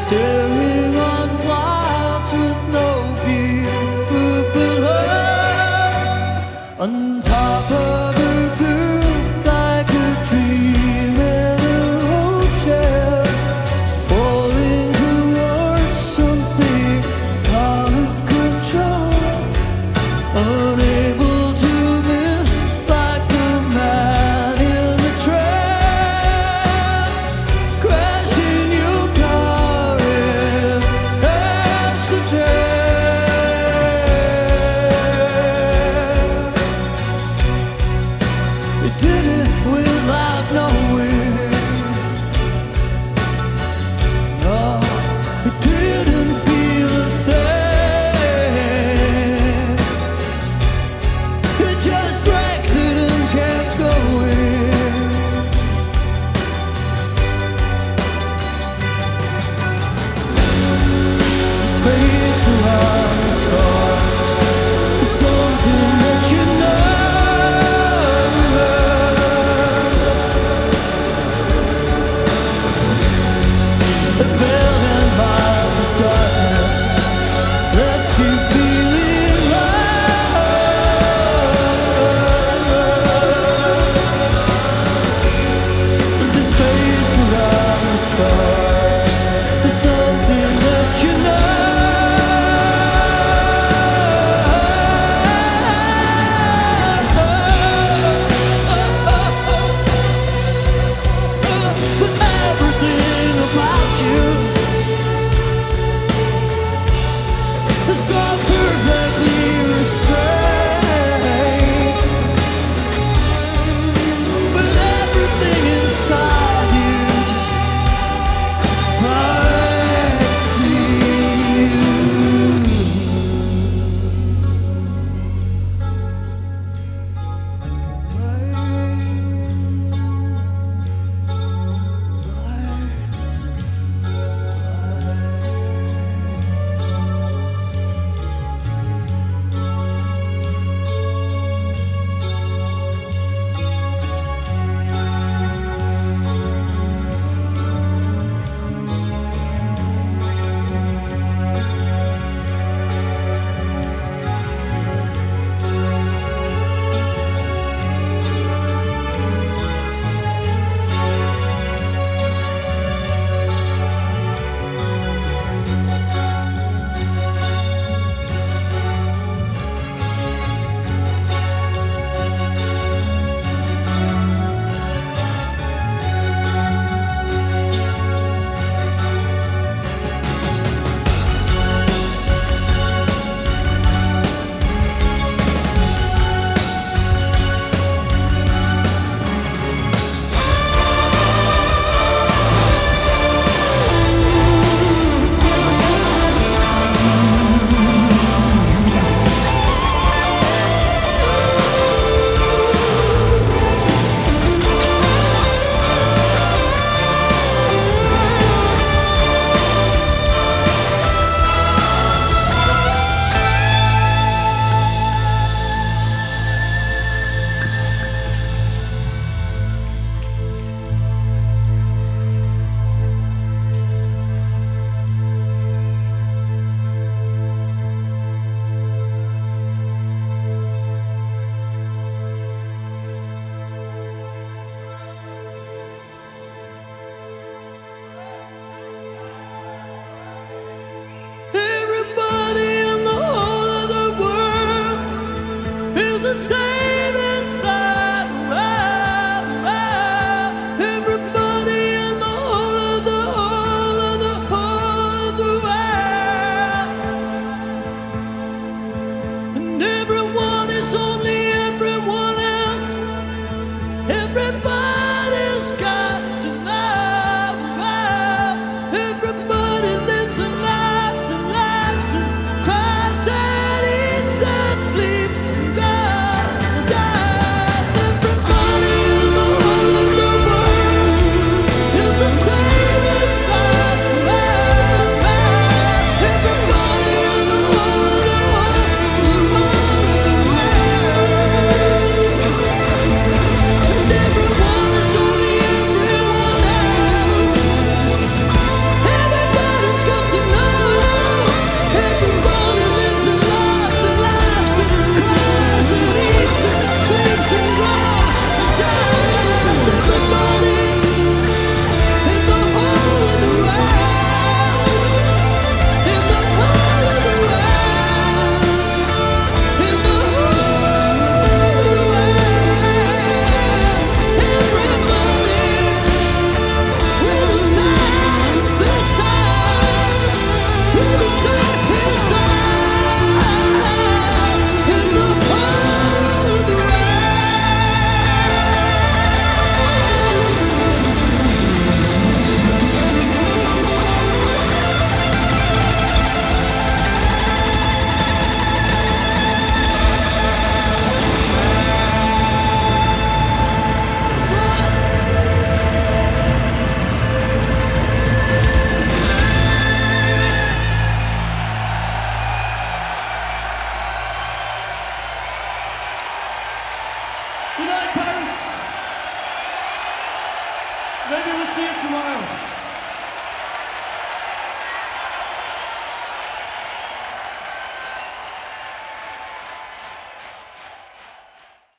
staring on clouds with no view but her on top of a group like a dream in a hotel, falling towards something out of control, unable to miss like a man in a trap, crashing your car in Amsterdam. You did it without knowing. No, you didn't feel a thing. You just dragged it and kept going. Space around the stars is something that you know. A billion miles of darkness left you feeling right. The space around the stars is something that you know. But everything about you is so perfectly restrained. But everything inside you just Maybe we'll see you tomorrow.